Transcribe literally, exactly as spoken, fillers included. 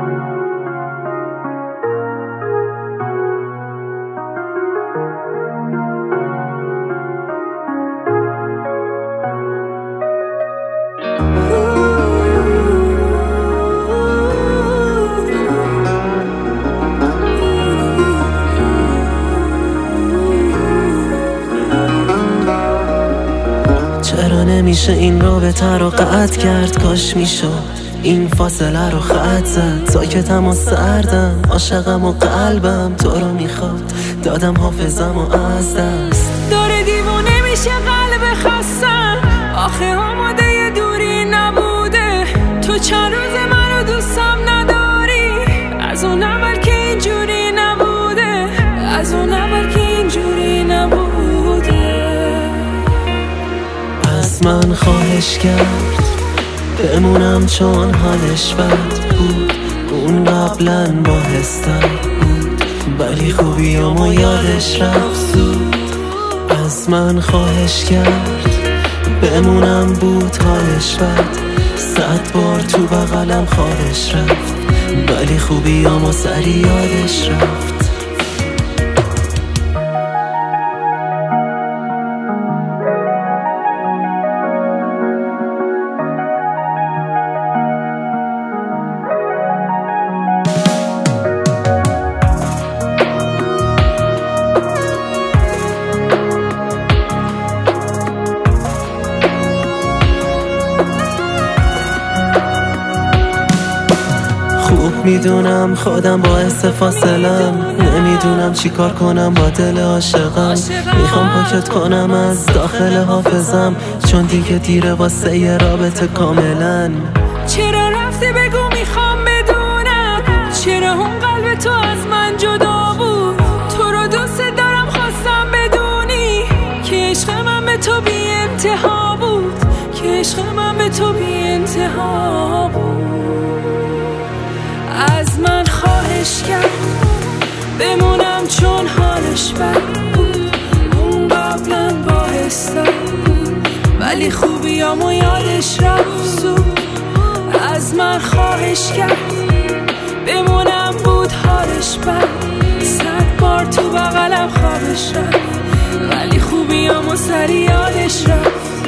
چرا نمیشه این رابطه رو قطع کرد؟ کاش میشد این فاصله رو خط زد. ساکتم و سردم، عاشقم و قلبم تو رو میخواد، دادم حافظم و از دست داره دیوونه میشه قلب خستم. آخه آماده دوری نبوده، تو چند روز منو دوستم نداری. از اون اول که اینجوری نبوده، از اون اول که اینجوری نبوده. از من خواهش کرد بمونم چون حالش بد بود. اون قبلا با حسم بود ولی خوبیامو یادش رفت زود. از من خواهش کرد بمونم بود حالش بد. صد بار تو بغلم خوابش رفت ولی خوبیامو سری یادش رفت. خوب میدونم خودم باعث فاصلم، نمیدونم چی کار کنم با دل عاشقم. میخوام پاکت کنم از داخل حافظم، چون دیگه دیره واسه یه رابطه کاملا. چرا رفتی بگو میخوام بدونم، چرا اون قلب تو از من جدا بود. تو رو دوست دارم خواستم بدونی که عشق من به تو بی انتها بود، که عشق من به تو بی انتها بود. از من خواهش کرد بمونم چون حالش بد بود. اون قبلا با حسم بود ولی خوبیامو یادش رفت زود. از من خواهش کرد بمونم بود حالش بد. صد بار تو بغلم خوابش رفت ولی خوبیامو سری یادش رفت.